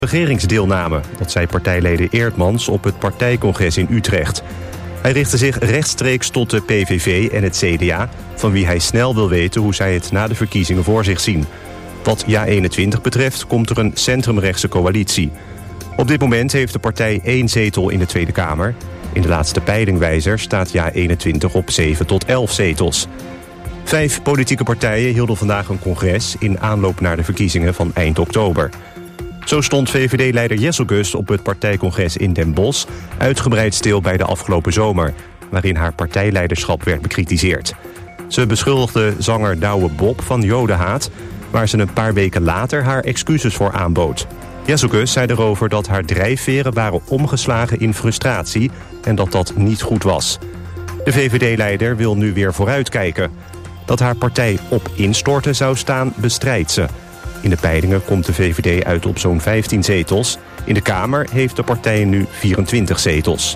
regeringsdeelname. Dat zei partijleider Eertmans op het partijcongres in Utrecht. Hij richtte zich rechtstreeks tot de PVV en het CDA... van wie hij snel wil weten hoe zij het na de verkiezingen voor zich zien. Wat JA21 betreft komt er een centrumrechtse coalitie. Op dit moment heeft de partij 1 zetel in de Tweede Kamer. In de laatste peilingwijzer staat JA21 op 7 tot 11 zetels. 5 politieke partijen hielden vandaag een congres... in aanloop naar de verkiezingen van eind oktober. Zo stond VVD-leider Jesselgus op het partijcongres in Den Bosch... uitgebreid stil bij de afgelopen zomer... waarin haar partijleiderschap werd bekritiseerd. Ze beschuldigde zanger Douwe Bob van jodenhaat... waar ze een paar weken later haar excuses voor aanbood. Jesselgus zei erover dat haar drijfveren waren omgeslagen in frustratie... en dat dat niet goed was. De VVD-leider wil nu weer vooruitkijken. Dat haar partij op instorten zou staan, bestrijdt ze... In de peilingen komt de VVD uit op zo'n 15 zetels. In de Kamer heeft de partij nu 24 zetels.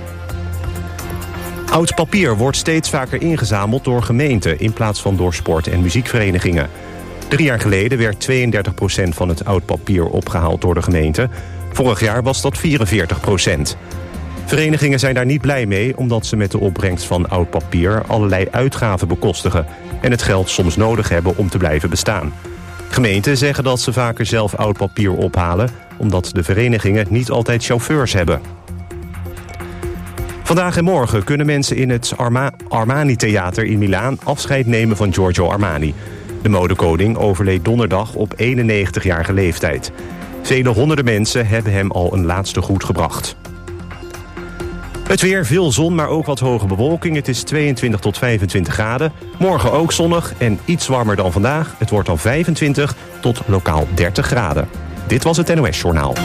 Oud papier wordt steeds vaker ingezameld door gemeenten... in plaats van door sport- en muziekverenigingen. 3 jaar geleden werd 32% van het oud papier opgehaald door de gemeente. Vorig jaar was dat 44%. Verenigingen zijn daar niet blij mee... omdat ze met de opbrengst van oud papier allerlei uitgaven bekostigen... en het geld soms nodig hebben om te blijven bestaan. Gemeenten zeggen dat ze vaker zelf oud papier ophalen... omdat de verenigingen niet altijd chauffeurs hebben. Vandaag en morgen kunnen mensen in het Armani-theater in Milaan... afscheid nemen van Giorgio Armani. De modekoning overleed donderdag op 91-jarige leeftijd. Vele honderden mensen hebben hem al een laatste groet gebracht. Het weer, veel zon, maar ook wat hoge bewolking. Het is 22 tot 25 graden. Morgen ook zonnig en iets warmer dan vandaag. Het wordt dan 25 tot lokaal 30 graden. Dit was het NOS Journaal.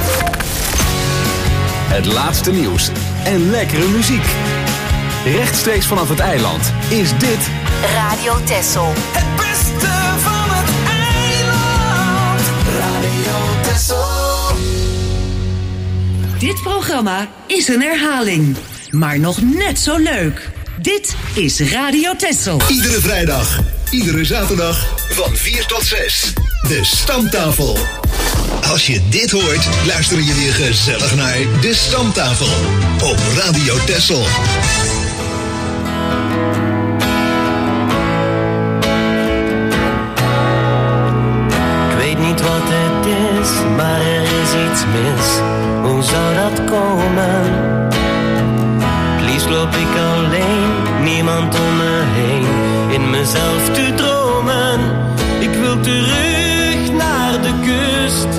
Het laatste nieuws en lekkere muziek. Rechtstreeks vanaf het eiland is dit... Radio Texel. Het beste van het eiland. Radio Texel. Dit programma is een herhaling, maar nog net zo leuk. Dit is Radio Texel. Iedere vrijdag, iedere zaterdag, van 4 tot 6. De Stamtafel. Als je dit hoort, luister je weer gezellig naar De Stamtafel. Op Radio Texel. Ik weet niet wat het is, maar er is iets mis. Hoe zou dat komen? Het liefst loop ik alleen, niemand om me heen. In mezelf te dromen. Ik wil terug naar de kust.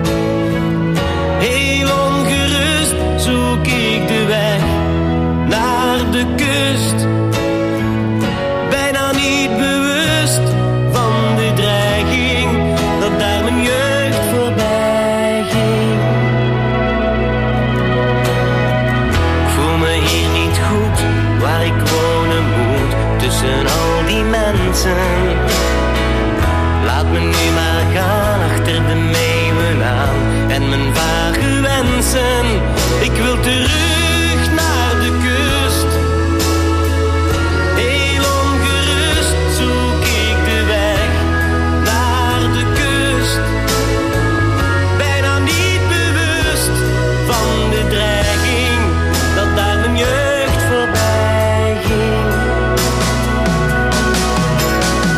Heel ongerust zoek ik de weg naar de kust. Bijna niet bewust van de dreiging dat daar mijn jeugd voorbij ging. Waar ik wonen moet, tussen al die mensen. Laat me nu maar gaan achter de meeuwen aan en mijn vage wensen. Ik wil terug naar de kust. Heel ongerust zoek ik de weg naar de kust. Bijna niet bewust van de dreiging dat daar mijn jeugd voorbij ging.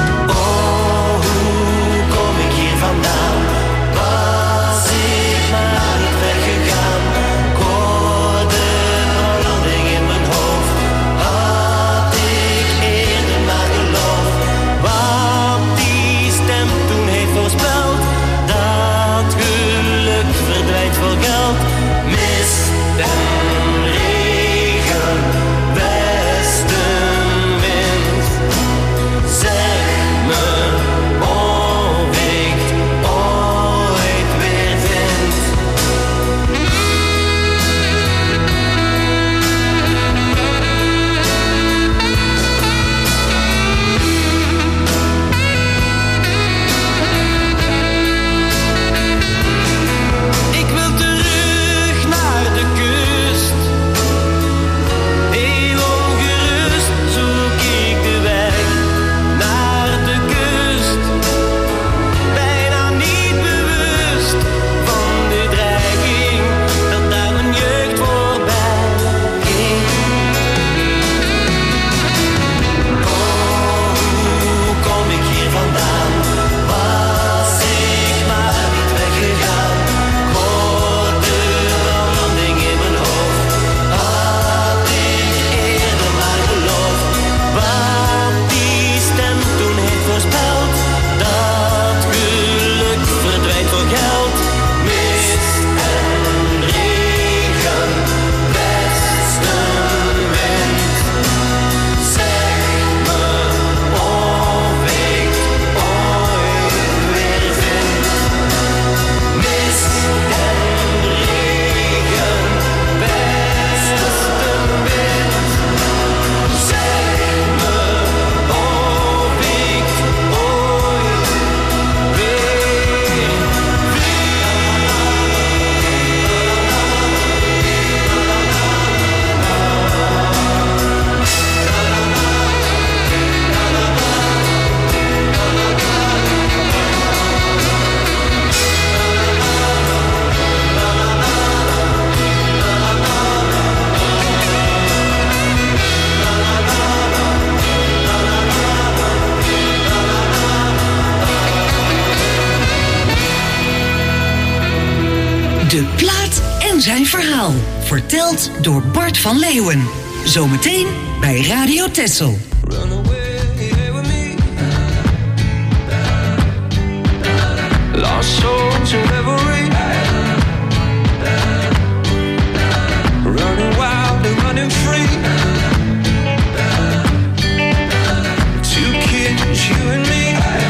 De plaat en zijn verhaal. Verteld door Bart van Leeuwen. Zometeen bij Radio Texel. Run away with me. Lost souls in reverie. Running wild and running free. Two kids, you and me.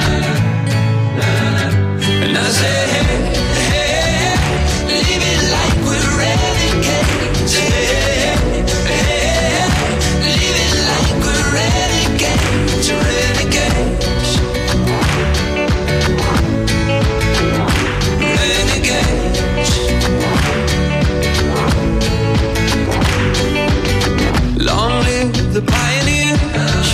And I say, hey, hey, leave it like we're renegades. Hey, hey, leave it like we're renegades, renegades. Renegades. Long live the pioneers,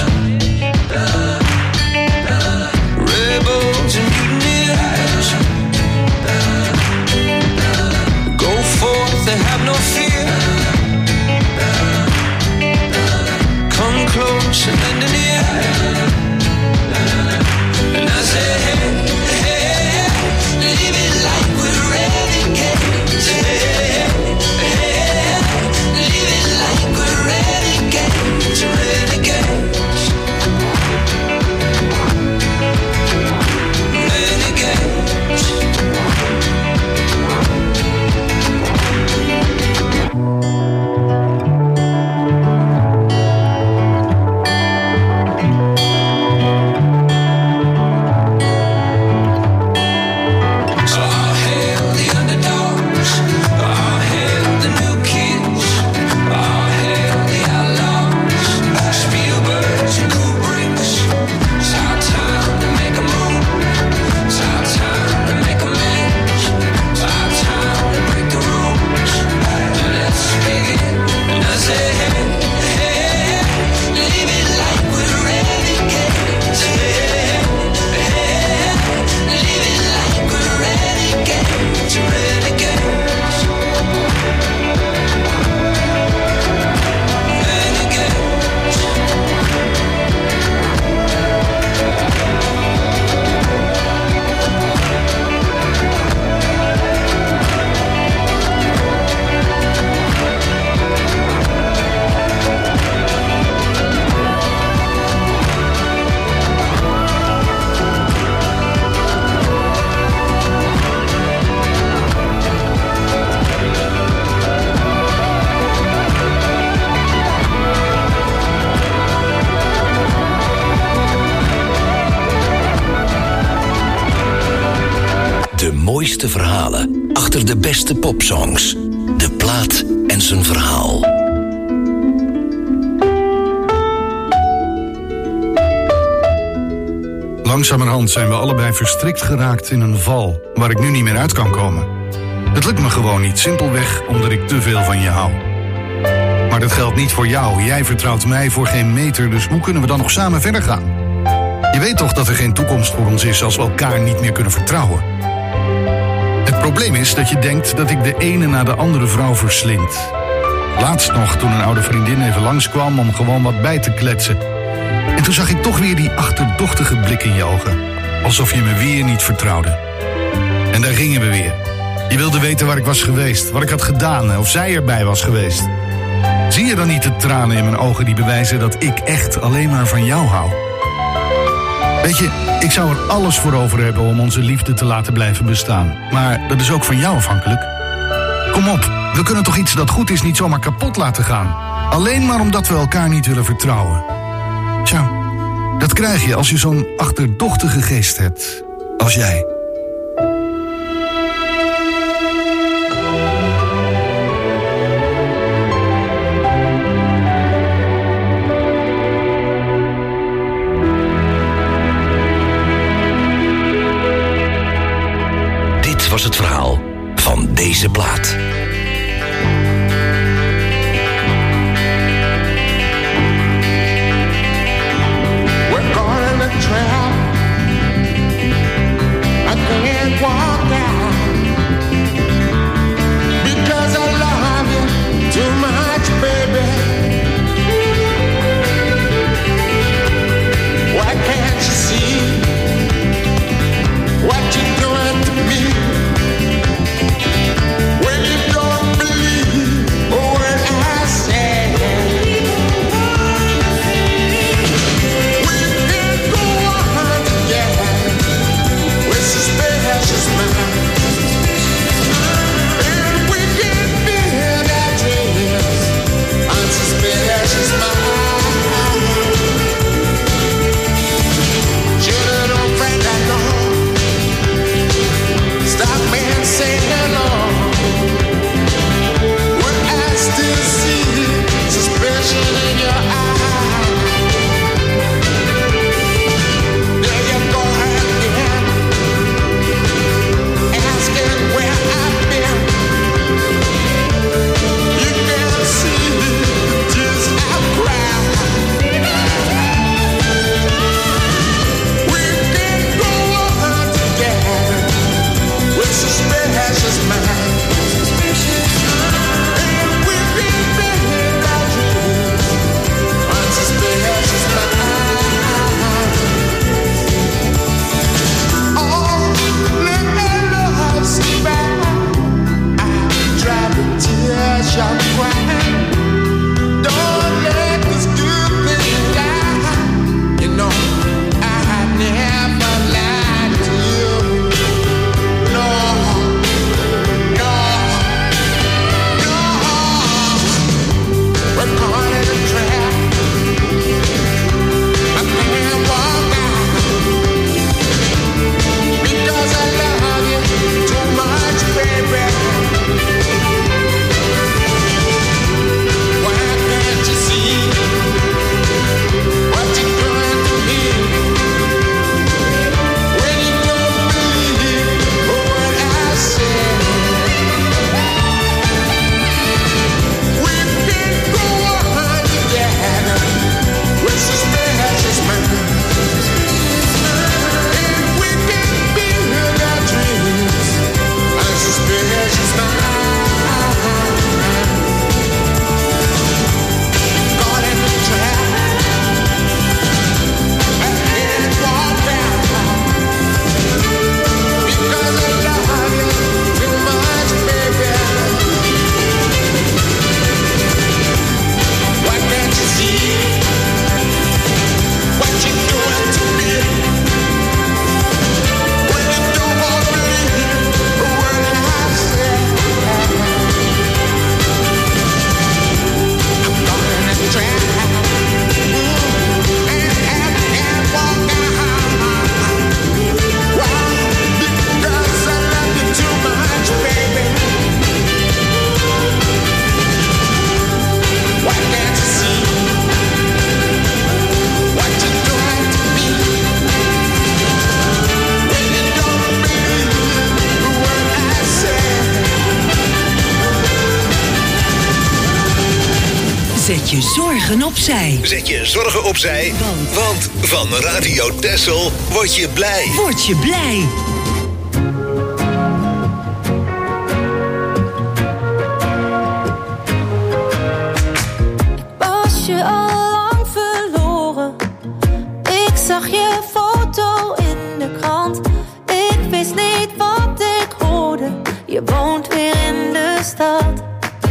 rebels and mutineers. Go forth and have no fear. Come close and lend an ear. And I say, hey, hey, leave it like we're renegades. Hey, hey, leave it like we're renegades, renegades. Renegades. So I'll hail the underdogs, I'll hail the new kids, I'll hail the outlaws, Spielbergs and Kubricks. It's our time to make a move, it's our time to make amends, it's our time to break the rules. Let's begin. And I say, hey, hey, leave it like we're renegades. Hey, hey, leave it like we're renegades, renegades. De mooiste verhalen achter de beste popsongs. De plaat en zijn verhaal. Langzamerhand zijn we allebei verstrikt geraakt in een val waar ik nu niet meer uit kan komen. Het lukt me gewoon niet, simpelweg omdat ik te veel van je hou. Maar dat geldt niet voor jou. Jij vertrouwt mij voor geen meter, dus hoe kunnen we dan nog samen verder gaan? Je weet toch dat er geen toekomst voor ons is als we elkaar niet meer kunnen vertrouwen? Het probleem is dat je denkt dat ik de ene na de andere vrouw verslind. Laatst nog, toen een oude vriendin even langskwam om gewoon wat bij te kletsen. En toen zag ik toch weer die achterdochtige blik in je ogen. Alsof je me weer niet vertrouwde. En daar gingen we weer. Je wilde weten waar ik was geweest, wat ik had gedaan, of zij erbij was geweest. Zie je dan niet de tranen in mijn ogen die bewijzen dat ik echt alleen maar van jou hou? Weet je, ik zou er alles voor over hebben om onze liefde te laten blijven bestaan. Maar dat is ook van jou afhankelijk. Kom op, we kunnen toch iets dat goed is niet zomaar kapot laten gaan. Alleen maar omdat we elkaar niet willen vertrouwen. Tja, dat krijg je als je zo'n achterdochtige geest hebt. Als jij. Dit was het verhaal van deze plaat. We're going on a trail. I can't walk out because I love you too much, baby. Why can't you see what you're doing to me? Zet je zorgen opzij. Zet je zorgen opzij, want van Radio Texel word je blij. Word je blij. Was je al lang verloren? Ik zag je foto in de krant. Ik wist niet wat ik hoorde. Je woont weer in de stad.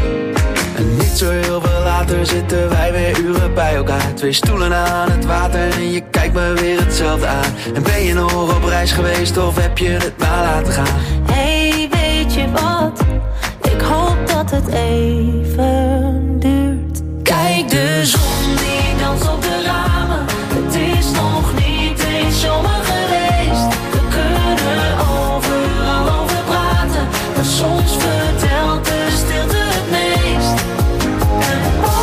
En niet zo heel veel later zitten wij weer uren bij elkaar. 2 stoelen aan het water en je kijkt me weer hetzelfde aan. En ben je nog op reis geweest of heb je het maar laten gaan? Hey, weet je wat? Ik hoop dat het even duurt. Kijk, de zon die danst op de ramen. Het is nog niet eens zomer geweest. We kunnen overal over praten, maar soms vertelt de stilte het meest. En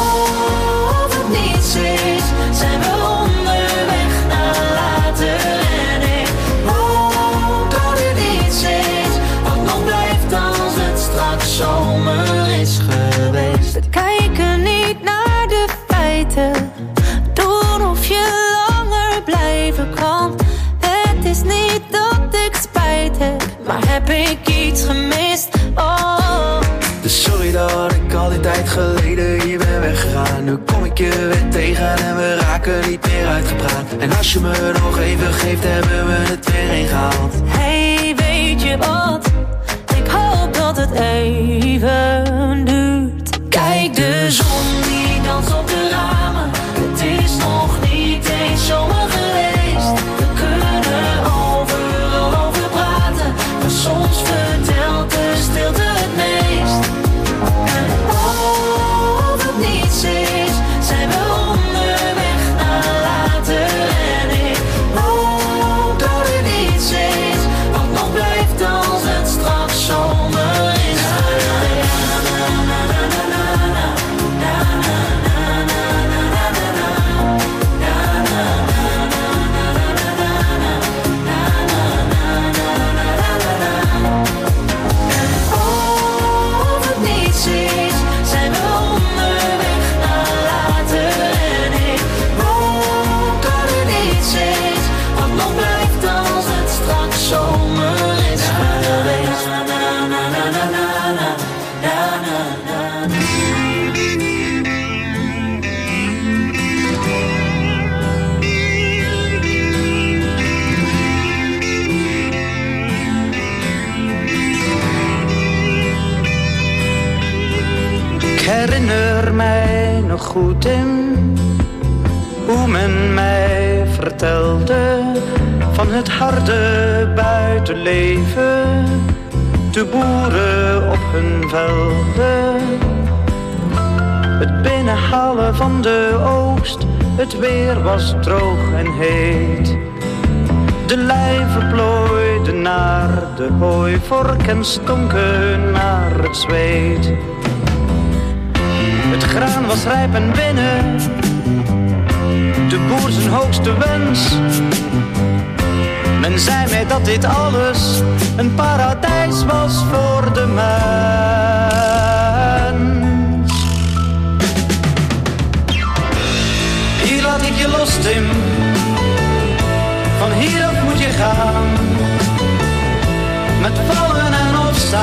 of het niets is, zijn we onderweg naar later. En ik hoop dat het iets is wat nog blijft als het straks zomer is geweest. We kijken niet naar de feiten, doen of je langer blijven kan. Het is niet dat ik spijt heb, maar heb ik iets gemist? Oh. Dus sorry dat ik al die tijd geleden hier ben weggegaan. Nu kom ik je weer tegen en we raken niet meer uitgepraat. En als je me nog even geeft, hebben we het weer ingehaald. Hey, weet je wat? Ik hoop dat het even duurt. Kijk, de zon die danst op de ramen. Het is nog niet eens zomer geweest. We kunnen overal over praten, maar soms vertelt de stilte het meest. En of het niets is, zijn we onderweg naar later. En ik hoop dat het iets is wat nog blijft als het Ik herinner mij nog goed in hoe men mij vertelde van het harde buitenleven, de boeren op hun velden, het binnenhalen van de oogst, het weer was droog en heet. De lijven plooiden naar de hooivork en stonken naar het zweet. Het graan was rijp en binnen, de boer zijn hoogste wens. Men zei mij dat dit alles een paradijs was voor de mens. Hier laat ik je los, Tim, van hieraf moet je gaan, met vallen en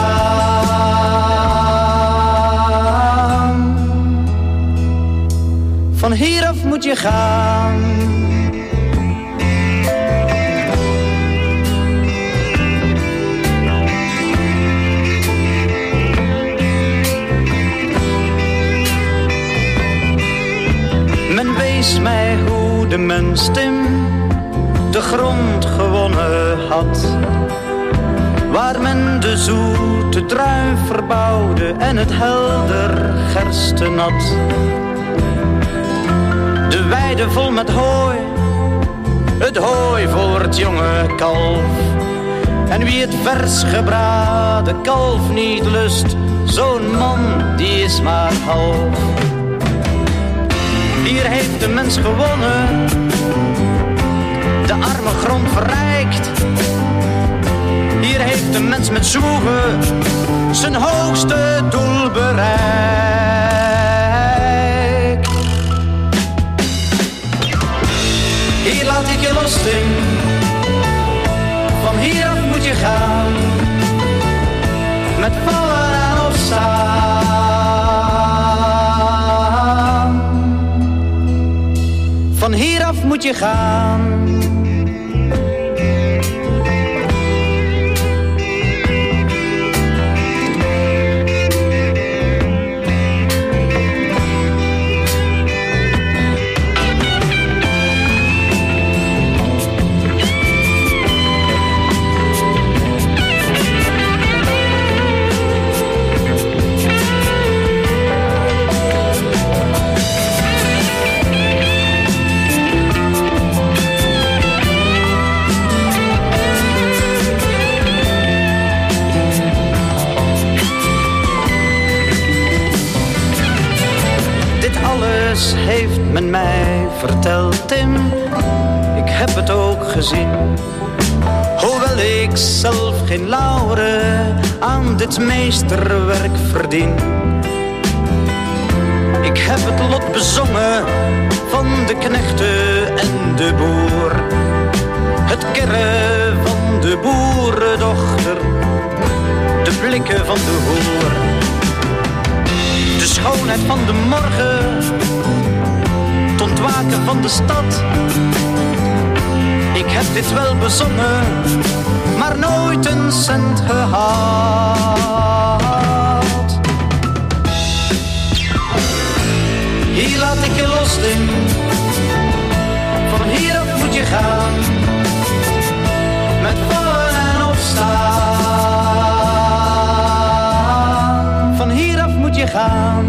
opstaan. Van hieraf moet je gaan. Men wees mij hoe de mens, Tim, de grond gewonnen had, waar men de zoete druif verbouwde en het helder gerstenat. De weide vol met hooi, het hooi voor het jonge kalf. En wie het vers gebraden kalf niet lust, zo'n man die is maar half. Hier heeft de mens gewonnen, de arme grond verrijkt. Hier heeft de mens met zwoegen zijn hoogste doel bereikt. Hier laat ik je los, Tim, van hieraf moet je gaan, met vallen en opstaan. Van hieraf moet je gaan. Heeft men mij verteld, Tim, ik heb het ook gezien. Hoewel ik zelf geen lauren aan dit meesterwerk verdien. Ik heb het lot bezongen van de knechten en de boer. Het kerren van de boerendochter, de blikken van de hoer. De schoonheid van de morgen, het ontwaken van de stad. Ik heb dit wel bezongen, maar nooit een cent gehad. Hier laat ik je los, Tim, van hieraf moet je gaan, met vallen en opstaan. Van hieraf moet je gaan.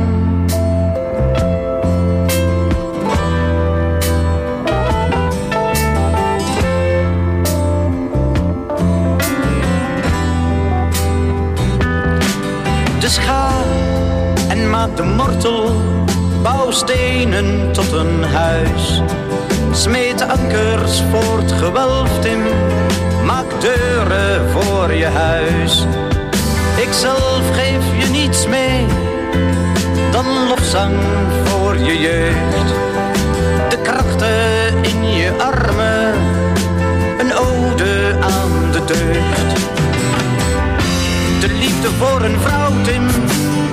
Dus ga en maak de mortel, bouw stenen tot een huis. Smeet ankers voor het gewelf, Tim, maak deuren voor je huis. Ikzelf geef je niets mee dan lofzang voor je jeugd. De krachten in je armen, een ode aan de deugd. De liefde voor een vrouw, Tim,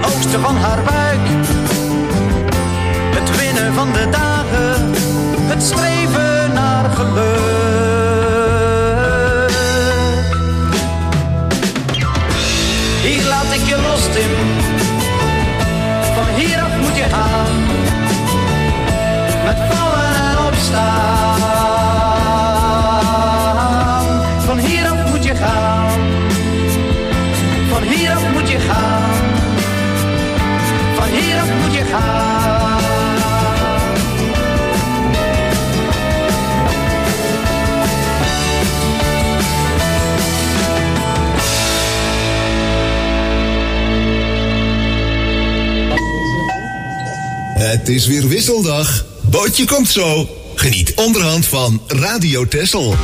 oogsten van haar buik. Het winnen van de dagen, het streven naar geluk. Hier laat ik je los, Tim. Van hieraf moet je gaan. Met vallen en opstaan. Van hieraf moet je gaan. Van hieraf moet je gaan. Van hieraf moet je gaan. Het is weer wisseldag. Bootje komt zo. Geniet onderhand van Radio Texel.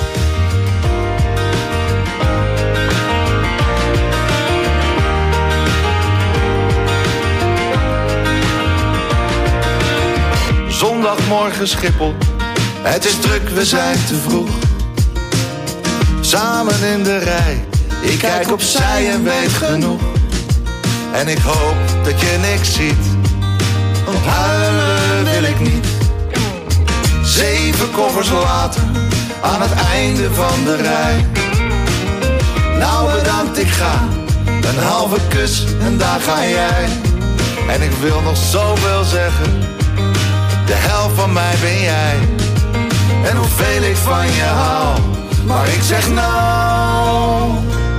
Zondagmorgen Schiphol. Het is druk, we zijn te vroeg. Samen in de rij. Ik kijk opzij en weet genoeg. En ik hoop dat je niks ziet. Want huilen wil ik niet. 7 koffers later, aan het einde van de rij. Nou bedankt, ik ga. Een halve kus en daar ga jij. En ik wil nog zoveel zeggen. De helft van mij ben jij. En hoeveel ik van je hou. Maar ik zeg nou.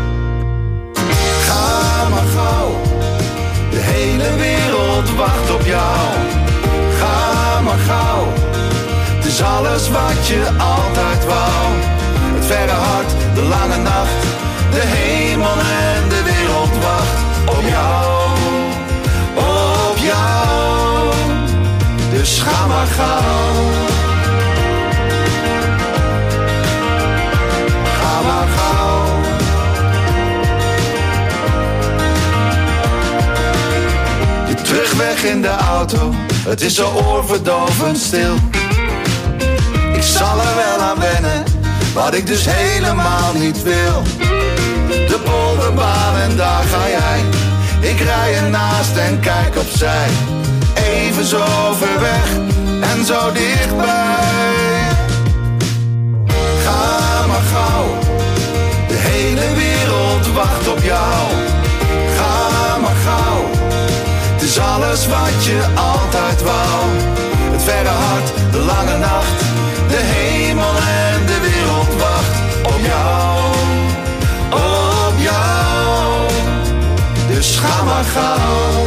Ga maar gauw. De hele wereld wacht op jou. Ga maar gauw. Het is alles wat je altijd wou. Het verre hart, de lange nacht. De hemel en de wereld wacht op jou. Op jou. Dus ga maar gauw. Ga maar gauw. Je terugweg in de auto. Het is zo oorverdovend stil. Ik zal er wel aan wennen, wat ik dus helemaal niet wil. De polderbaan en daar ga jij. Ik rij ernaast en kijk opzij. Even zo ver weg en zo dichtbij. Ga maar gauw. De hele wereld wacht op jou. Ga maar gauw. Het is alles wat je altijd wou. Het verre hart, de lange nacht. De hemel en de wereld wacht op jou. Op jou. Dus ga maar gauw.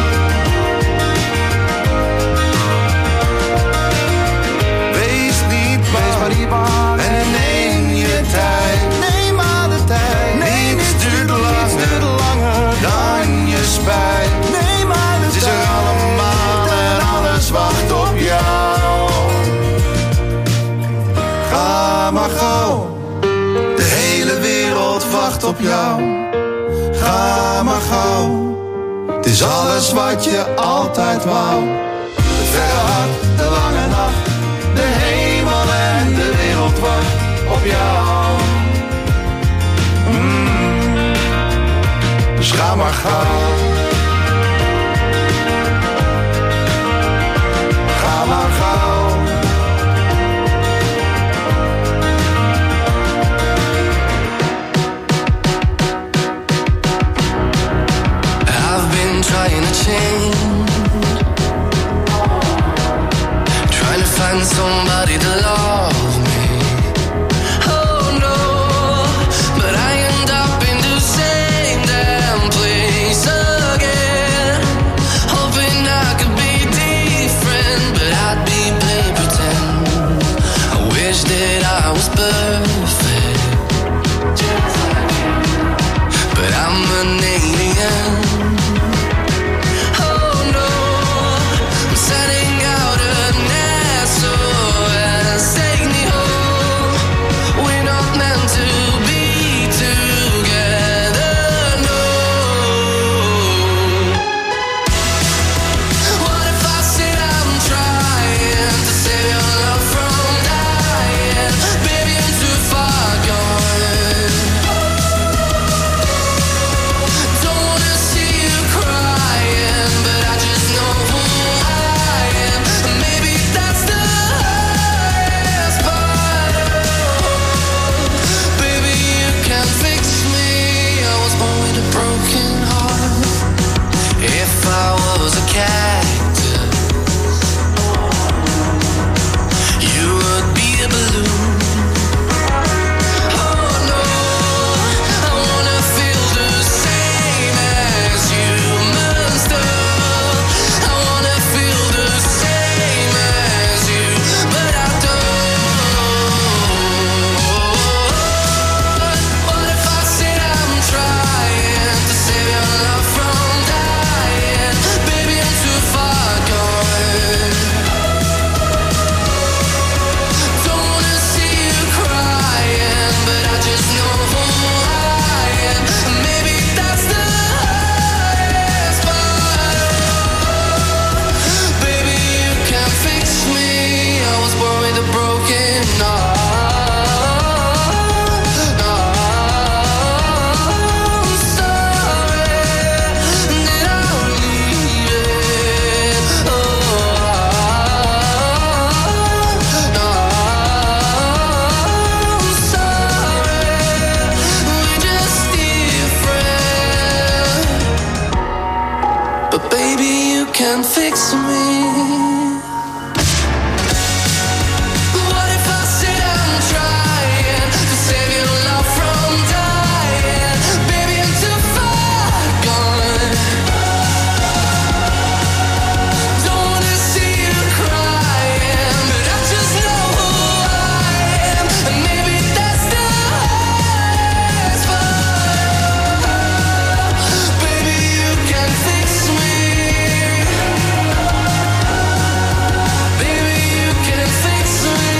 Wees maar niet bang. En neem je tijd. Neem maar de tijd. Nee, het duurt langer dan je spijt. Neem maar de tijd. Het is er allemaal en alles wacht op jou. Ga maar gauw. De hele wereld wacht op jou. Ga maar gauw. Het is alles wat je altijd wou. Het verre hart, de lange nacht. De hemel en de wereld wacht op jou. Dus ga maar gauw. Ga maar gauw. I've been trying to change, trying to find somebody to love me. Oh no, but I end up in the same damn place again. Hoping I could be different, but I'd be playing pretend. I wish that I was perfect, but I'm an alien. Oh no, I'm setting out a nest. can fix me. What if I sit and trying to save your love from dying? Baby, I'm too far gone. Don't wanna see you crying, but I just know who I am, and maybe that's the hardest part. Baby, you can fix me. Baby, you can fix me.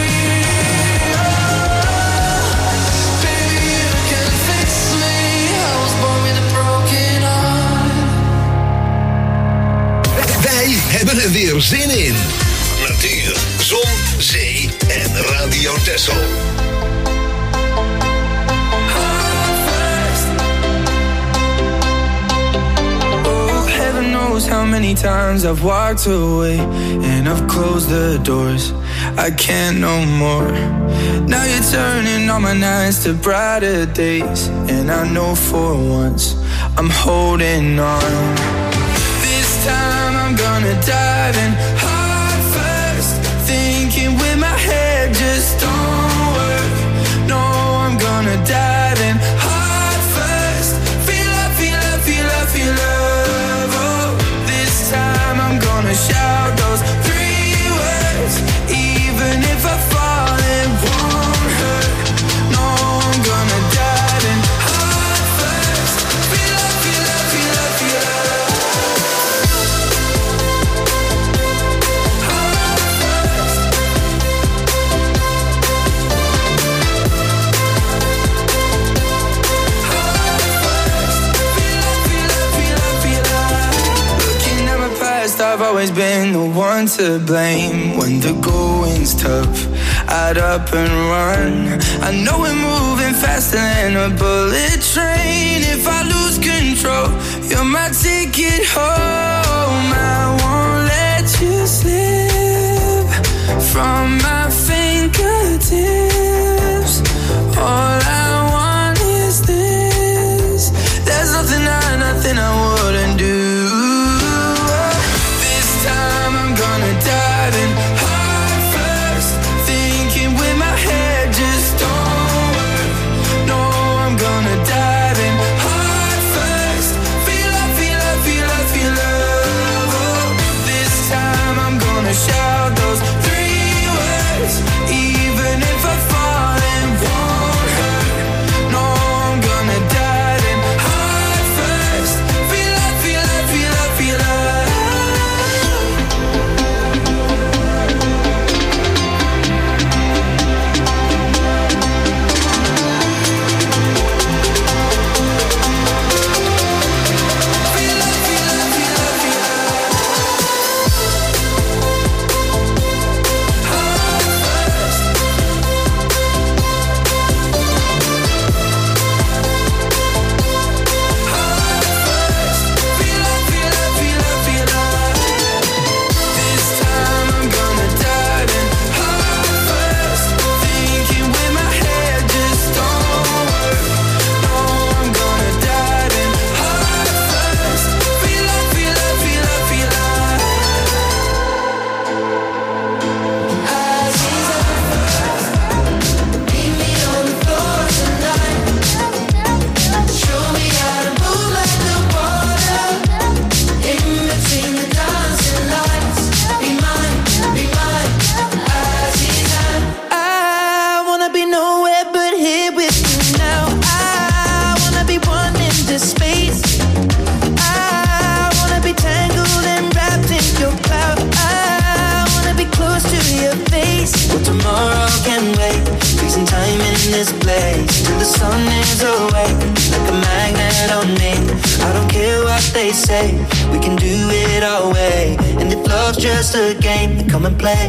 Baby, you can fix me. I was born with a broken heart. Wij hebben er weer zin in. Natuur, zon, zee en Radio Texel. Oh, heaven knows how many times I've walked away and I've closed the doors. I can't no more. Now you're turning all my nights to brighter days, and I know for once I'm holding on. This time I'm gonna dive in heart first, thinking with my head just don't work. No, I'm gonna dive in heart first. Feel love, feel love, feel love, feel love. Oh, this time I'm gonna shout those 3 words, even if I fall, it won't hurt. No, I'm gonna dive in heart first. Feel love, feel love, feel love, feel love. Looking at my past, I've always been the one to blame. When the going's tough, I'd up and run. I know we're moving faster than a bullet train. If I lose control, you're my ticket home. I won't let you slip from my fingertips. All I want is this. There's nothing I wouldn't do. This time I'm gonna dive in heart first, thinking with my head just don't work. No, I'm gonna dive in heart first. Feel love, feel love, feel love, feel love. Oh, this time I'm gonna shout those 3 words, even if I fall, it won't hurt. No, I'm gonna dive in heart first. Feel love, feel love, feel love, feel love. We can do it our way, and if love's just a game, then come and play.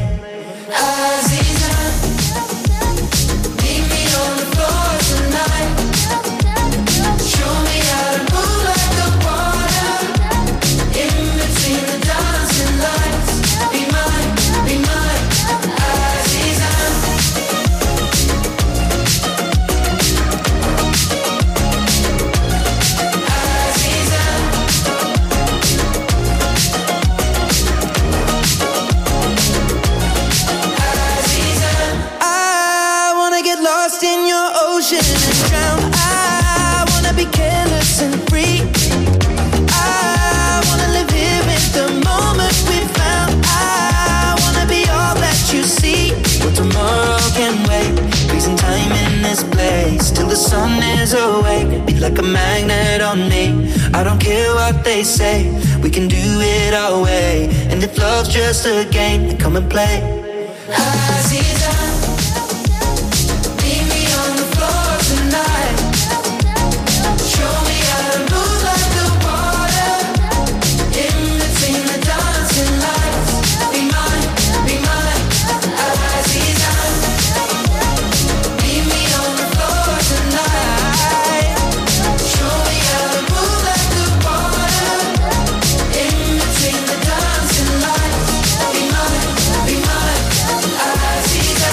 like a magnet on me. I don't care what they say, we can do it our way. And if love's just a game, then come and play. Aziza, meet me on the floor tonight. Show me how to move like the water in between the dancing lights. Be mine, Aziza. Meet me on the floor tonight. Show me how to move like the water in between the dancing lights. Be mine, Aziza.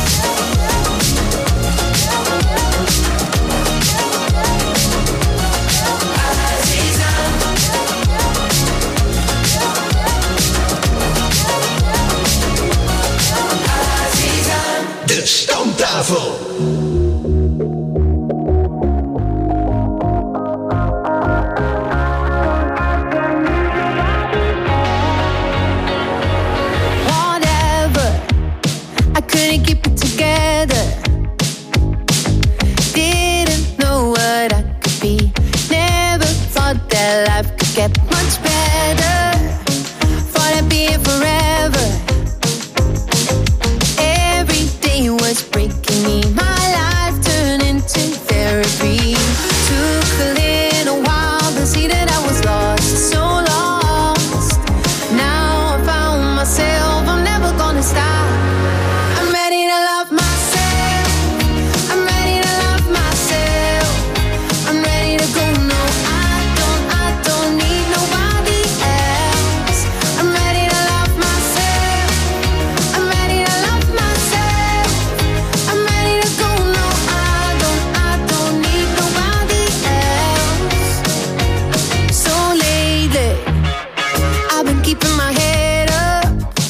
De Stamtafel. Whatever, I couldn't keep it together. Didn't know what I could be. Never thought that life could get much better. Thought I'd be here forever. Every day was breaking me. My life turned into therapy. Took a little while to see that I was lost, so lost. Now I found myself, I'm never gonna stop. I'm ready to love myself. I'm ready to love myself. I'm ready to go. No, I don't need nobody else. I'm ready to love myself. I'm ready to love myself. I'm ready to go. No, I don't need nobody else. So lately, I've been keeping my head up.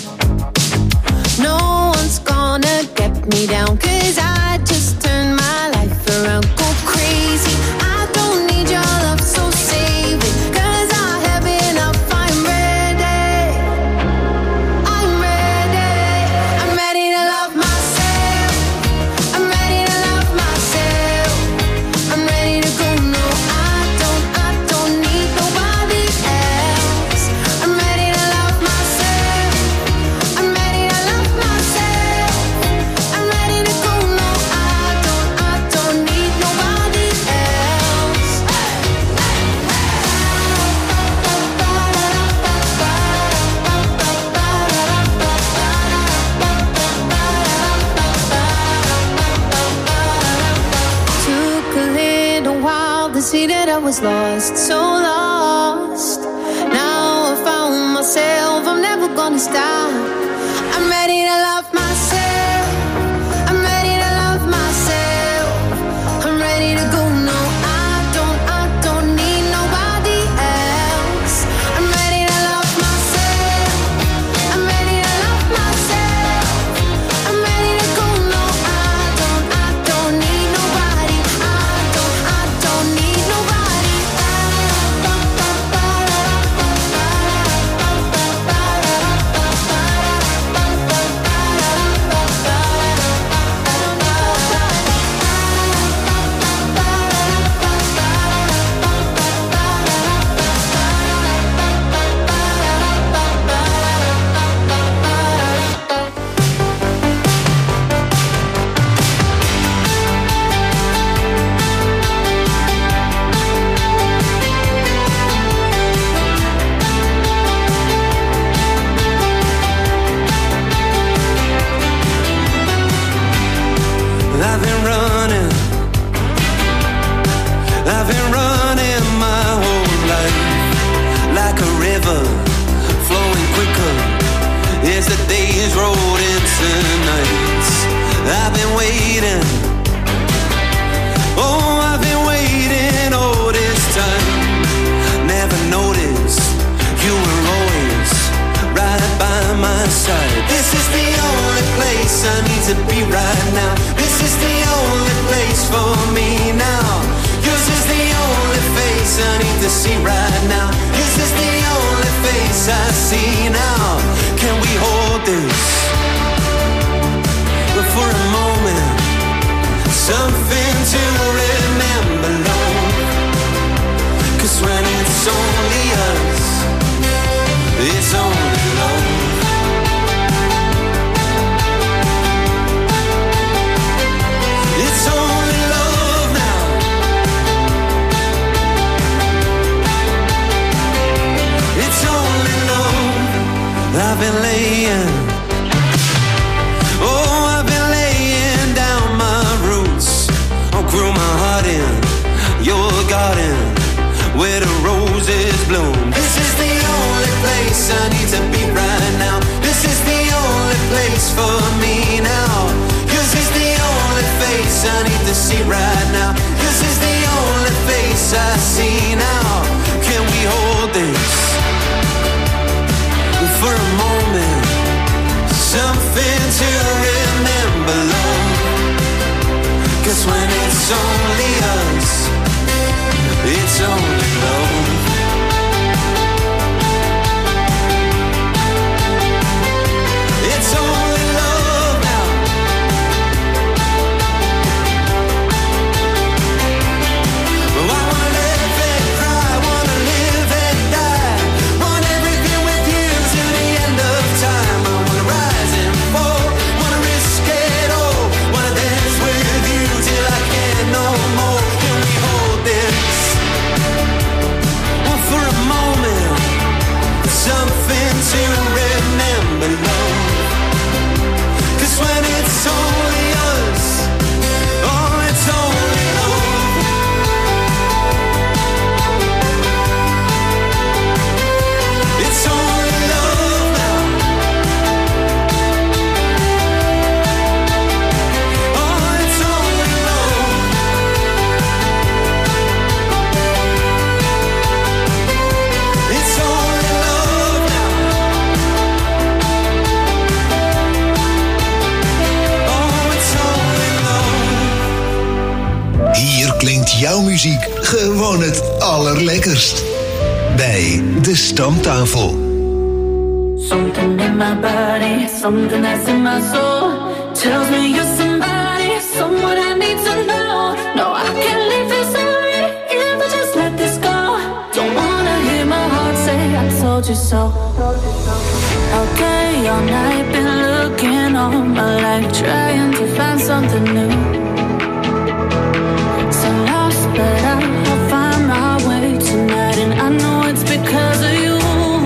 No one's gonna get me down, 'cause I just turned my life around. Go crazy, I don't need your love, so save it, 'cause I have enough. I'm ready, I'm ready to love myself. I'm ready to love myself. I'm ready to go. No, I don't need nobody else. I'm ready to love myself. I'm ready to love myself. I'm ready to go. No, I don't need nobody else. Took a little while to see that I was lost, so lost. Now I found myself, I'm never gonna stop. I'm ready to love myself. I'm ready to love myself. I'm ready to go. No, I don't need nobody else. I'm ready to love myself. I'm ready to love myself. I'm ready to go. No, I don't need nobody. I don't need nobody. I've been running my whole life like a river flowing quicker as the days roll into nights. I've been waiting, oh, I've been waiting all this time. Never noticed you were always right by my side. This is the only place I need to be right now. This is the only place for me now. Yours is the only face I need to see right now. This is the only face I see now. Can we hold this for a moment? Something to remember, Lord. it's only us, it's only love. It's only love now. It's only love. I've been laying, oh, I've been laying down my roots. I'll grow my heart in your garden where the roses bloom. This is the only place I need to be right now. This is the only place for me now. 'Cause it's the only face I need to see right now. 'Cause it's the only face I see now. Can we hold this for a moment? Something to remember, love. 'Cause when it's only us, it's only love. It's only love now. I wanna live and cry, wanna live and die. Want everything with you to the end of time. I wanna rise and fall, wanna risk it all. Wanna dance with you till I can't no more. Can we hold this for a moment? Something to remember, love. 'Cause when it's only us, oh, it's only love. It's only love now. Oh, it's only love. It's only love now. Oh, it's only love. Hier klinkt jouw muziek gewoon het allerlekkerst. Bij de Stamtafel. Something in my body, something that's in my soul tells me you're somebody, someone I need to know. No, I can't leave this away if I just let this go. Don't wanna hear my heart say I told you so. Okay, all night been looking all my life, trying to find something new. So lost, but I'll find my way tonight, and I know it's because of you.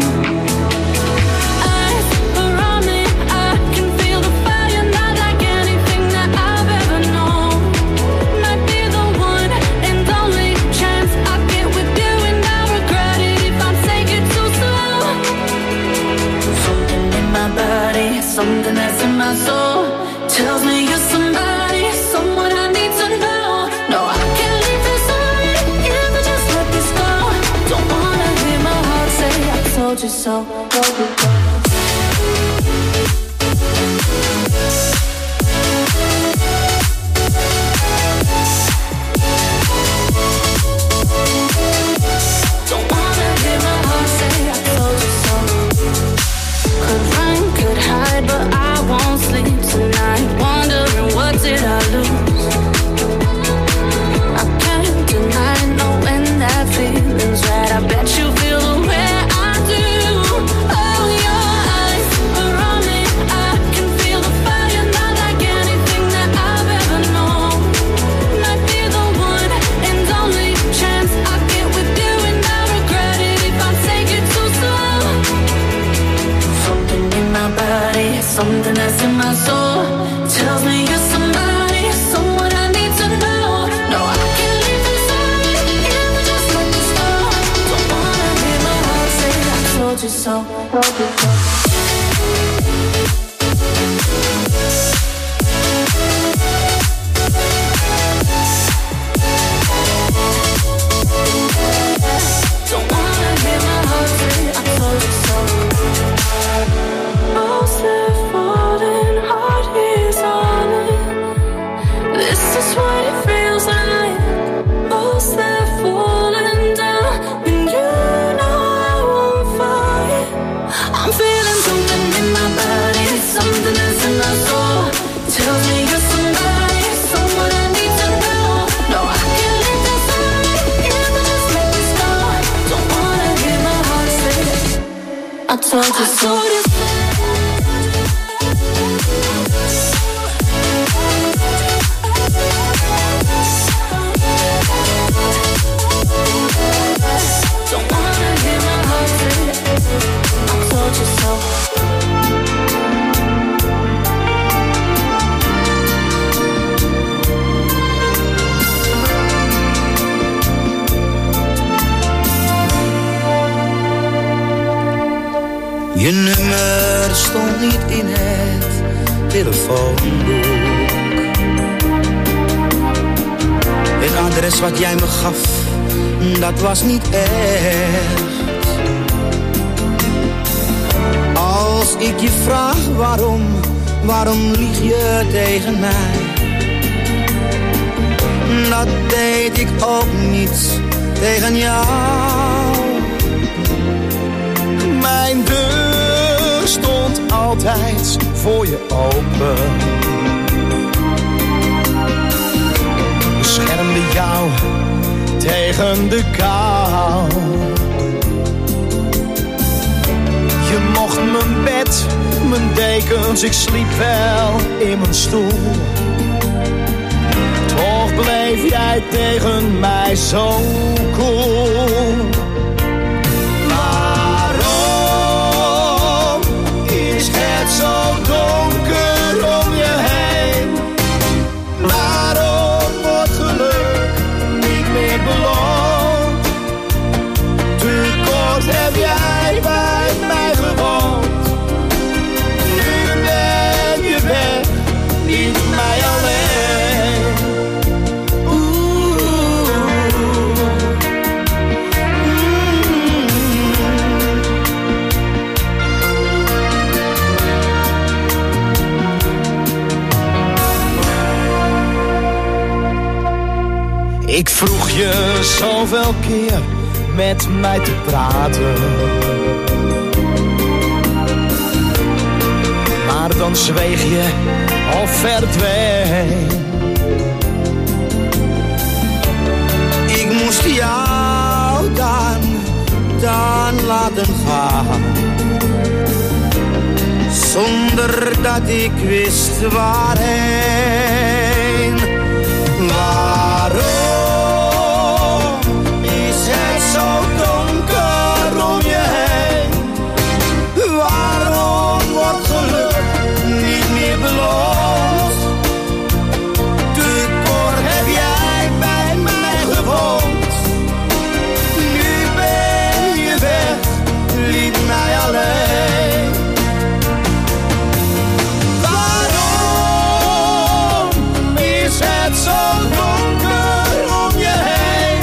Eyes around me, I can feel the fire, not like anything that I've ever known. Might be the one and only chance I get with you, and I regret it if I take it too slow. Something in my body, something that's in my soul tells me you're somebody, someone I need to know. No, I can't leave this away if I just let this go. Don't wanna hear my heart say I told you so. Don't wanna hear my heart say I told you so. Could run, could hide, but I won't sleep tonight, wondering what did I lose. I can't deny knowing that feeling's right. I bet you feel the way I do. Oh, your eyes around me, I can feel the fire, not like anything that I've ever known. Might be the one and only chance I get with you, and I regret it if I take it too slow. Something in my body, something that's in my soul tells me you're somebody, someone I need to know. No, I can't leave this away if I just let this go. Don't wanna hear my heart say I told you so. Don't wanna hear my heart say I told you so. Most that falling heart is on it. This is what it feels like. Most that falling down, and you know I won't fight. I'm feeling something in my body, told you so. Don't wanna hear my heart say I told you so. Je nummer stond niet in het telefoonboek. Het adres wat jij me gaf, dat was niet echt. Als ik je vraag waarom lieg je tegen mij? Dat deed ik ook niet tegen jou. Mijn deur stond altijd voor je open. Beschermde jou tegen de kou. Je mocht mijn bed, mijn dekens, ik sliep wel in mijn stoel. Toch bleef jij tegen mij zo cool. Is het zo donker om je heen? Waarom wordt geluk niet meer beloond? Te kort heb jij bij mij gewoond. Nu ben je weg, liet mij alleen. Ik vroeg je zoveel keer met mij te praten, maar dan zweeg je of verdween. Ik moest jou dan laten gaan, zonder dat ik wist waarheen. Waarom is het zo donker om je heen? Waarom wordt geluk niet meer beloond? Te kort heb jij bij mij gewoond. Nu ben je weg, liet mij alleen. Waarom is het zo donker om je heen?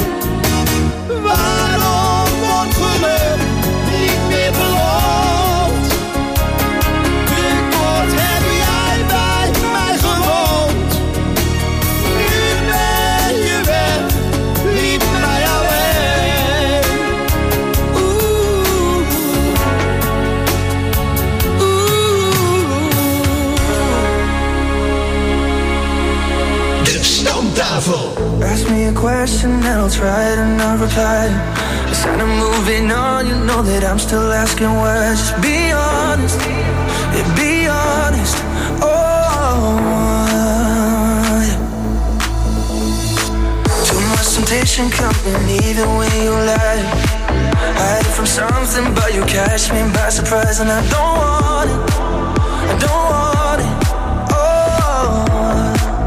Waarom wordt geluk niet meer beloond? Te kort heb jij bij mij gewoond. Nu ben je weg, liet mij alleen. De Stamtafel. Ask me a question and I'll try to not reply. Instead of moving on, you know that I'm still asking why. Just be honest, yeah, be honest. Oh, yeah. Too much temptation coming even when you lie. Hide from something but you catch me by surprise. And I don't want it, I don't want it. Oh,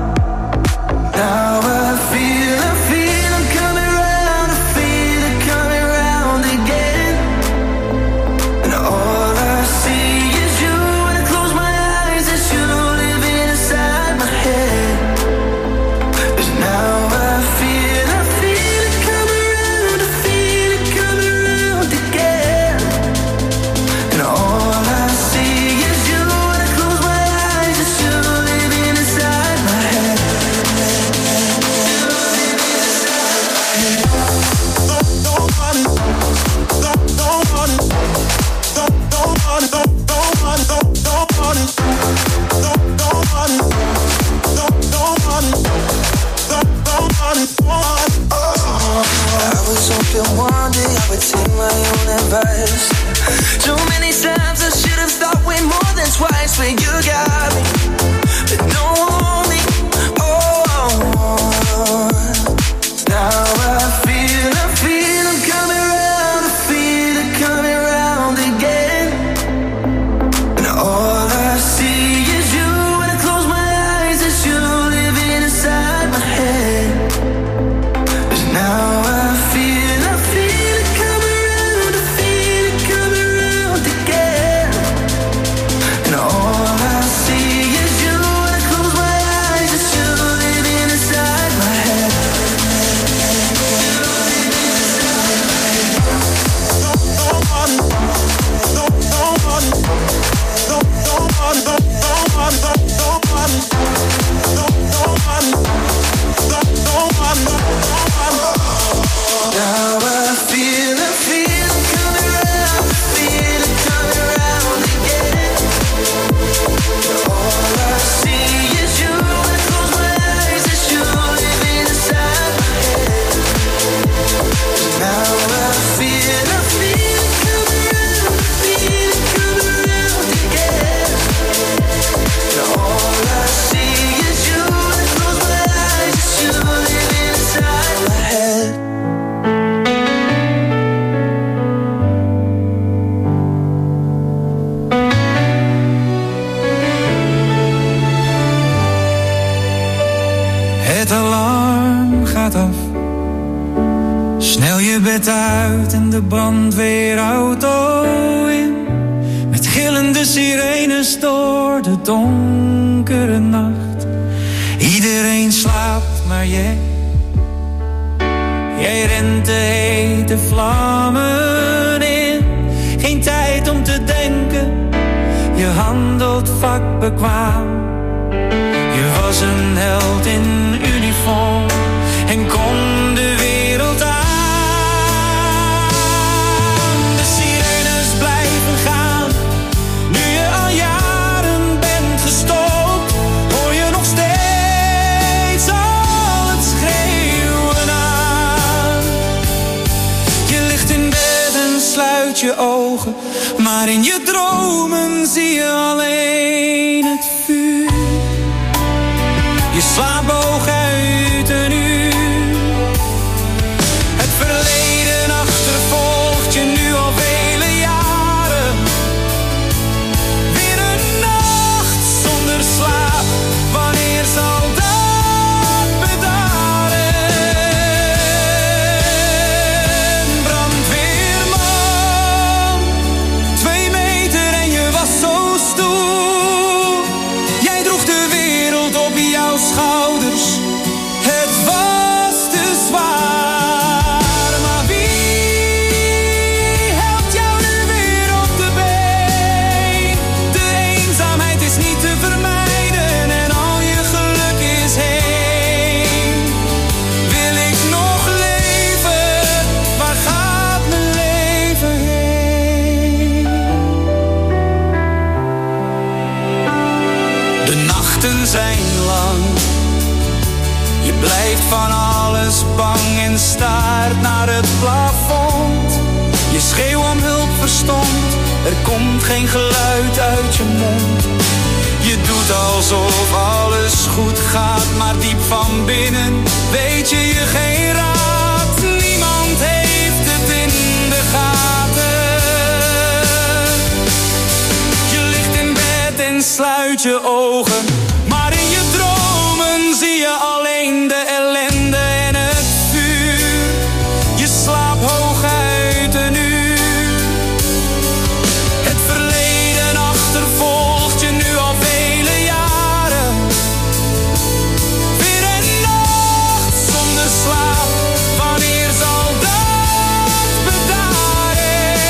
now I feel I'm coming round, I feel it coming round again. And all I see is you when I close my eyes. It's you living inside my head. 'Cause now I feel it coming round, I feel it coming round again. And all I see is you when I close my eyes. It's you living inside my head. I was hoping one day I would take my own advice. Too many signs brandweerauto in. Met gillende sirenes door de donkere nacht. Iedereen slaapt, maar jij rent de hete vlammen in. Geen tijd om te denken, je handelt vakbekwaam. Je was een held in uniform en kon de wereld aan. De sirenes blijven gaan, nu je al jaren bent gestopt. Hoor je nog steeds al het schreeuwen aan. Je ligt in bed en sluit je ogen, maar in je dromen zie je alleen het vuur. Je slaapt hooguit een uur. Het verleden achtervolgt je nu al vele jaren. Weer een nacht zonder slaap, wanneer zal dat bedaren? Brandweerman, 2 meter en je was zo stoer. Jij droeg de wereld op jouw schouders. Het was te zwaar, maar wie helpt jou nu weer op de been? De eenzaamheid is niet te vermijden en al je geluk is heen. Wil ik nog leven? Waar gaat mijn leven heen? De nachten zijn lang. Je blijft van alles bang en staart naar het plafond. Je schreeuw om hulp verstomd, er komt geen geluid uit je mond. Je doet alsof alles goed gaat, maar diep van binnen weet je geen raad. Niemand heeft het in de gaten. Je ligt in bed en sluit je ogen, maar in je dromen zie je alleen de ellende en het vuur. Je slaapt hooguit een uur. Het verleden achtervolgt je nu al vele jaren. Weer een nacht zonder slaap, wanneer zal dat bedaren?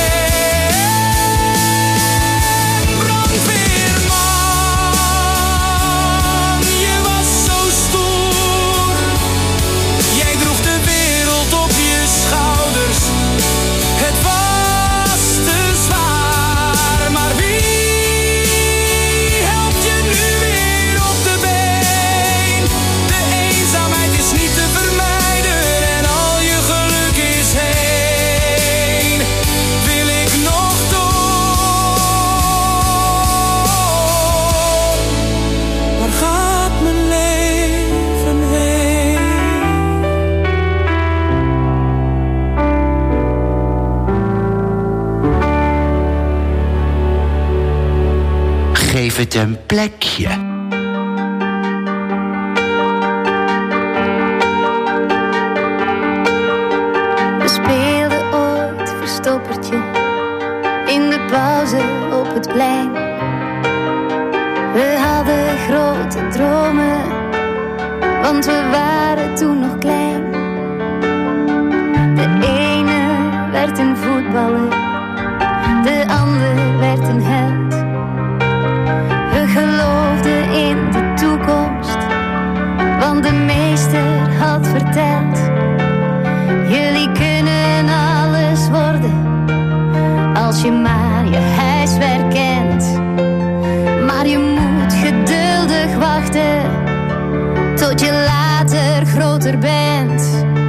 Brandweerman, je was zo stoer. Jij droeg de wereld op je schouders. Het was te zwaar, maar wie helpt je nu weer op de been? De eenzaamheid is niet te vermijden en al je geluk is heen. Wil ik nog door? Waar gaat mijn leven heen? Geef het een plekje. We speelden ooit verstoppertje in de pauze op het plein. We hadden grote dromen, want we waren toen nog klein. De ene werd een voetballer, de ander werd een held. We geloofden in de toekomst, want de meester had verteld: jullie kunnen alles worden, als je maar je huiswerk kent. Maar je moet geduldig wachten, tot je later groter bent.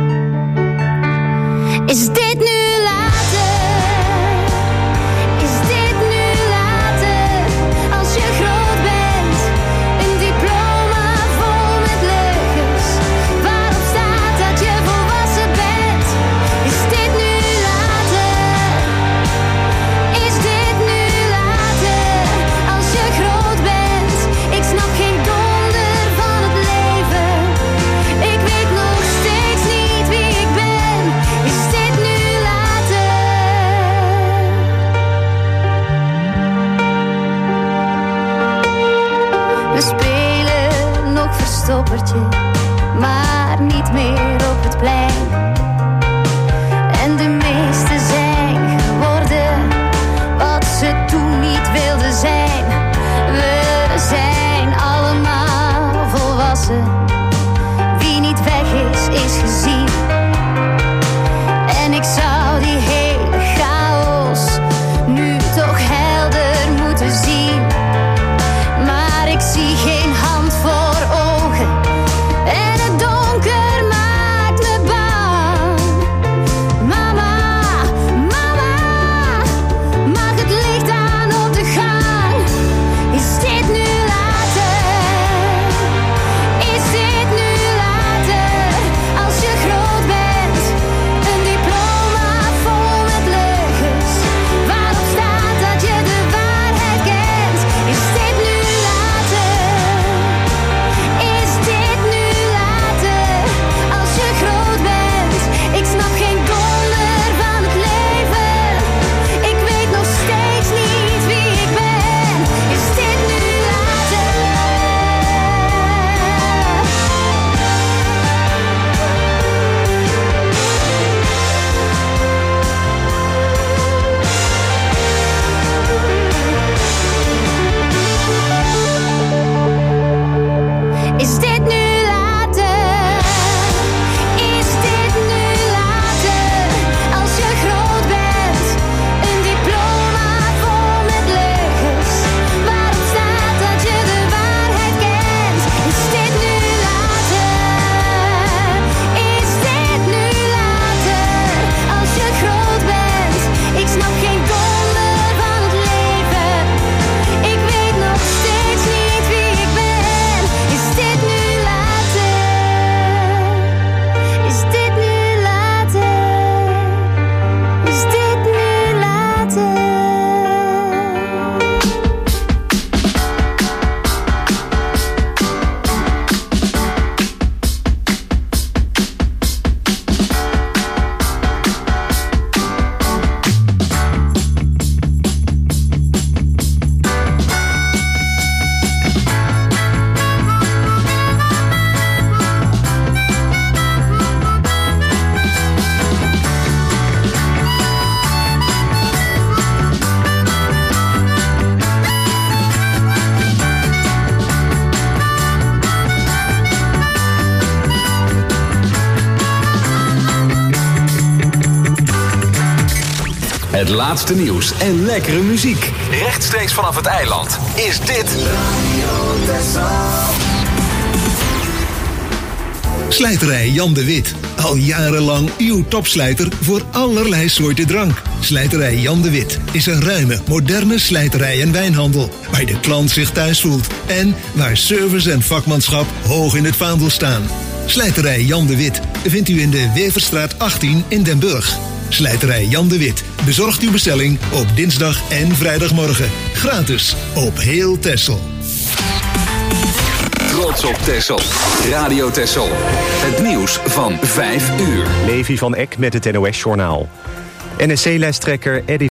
Is dit nu later? Is dit nu later? Als je groot bent, een diploma vol met leugens, waarop staat dat je kappertje, maar niet meer op het plein. En de meesten zijn geworden wat ze toen niet wilden zijn. We zijn allemaal volwassen. Wie niet weg is gezien. En ik zou die hele chaos nu toch helder moeten zien. Maar ik zie geen hand voor ogen. En het donker maakt me bang. Mama, mama, mag het licht aan op de gang? Is dit nu later? Is dit nu later? Als je groot bent, een diploma vol met leugens, waarop staat dat je de waarheid kent. Is dit nu later? Is dit nu later? Als je groot bent, ik snap geen donder van het leven. Ik weet nog steeds niet wie ik ben. Is dit nu later? Is dit nu later? Is dit nu later? Als je groot bent, een diploma vol met leugens, waarop staat dat je de waarheid kent. Is dit nu later? Is dit nu later? Als je groot bent, ik snap geen donder van het leven. Ik weet nog steeds niet wie ik ben. Is dit nu later? Is dit nu later? Is dit nu later? Het laatste nieuws en lekkere muziek. Rechtstreeks vanaf het eiland is dit Slijterij Jan de Wit. Al jarenlang uw topslijter voor allerlei soorten drank. Slijterij Jan de Wit is een ruime, moderne slijterij en wijnhandel, waar de klant zich thuis voelt en waar service en vakmanschap hoog in het vaandel staan. Slijterij Jan de Wit vindt u in de Weverstraat 18 in Den Burg. Slijterij Jan de Wit bezorgt uw bestelling op dinsdag en vrijdagmorgen. Gratis op heel Texel. Trots op Texel. Radio Texel. Het nieuws van 5 uur. Levi van Eck met het NOS-journaal. NSC-lijsttrekker Eddy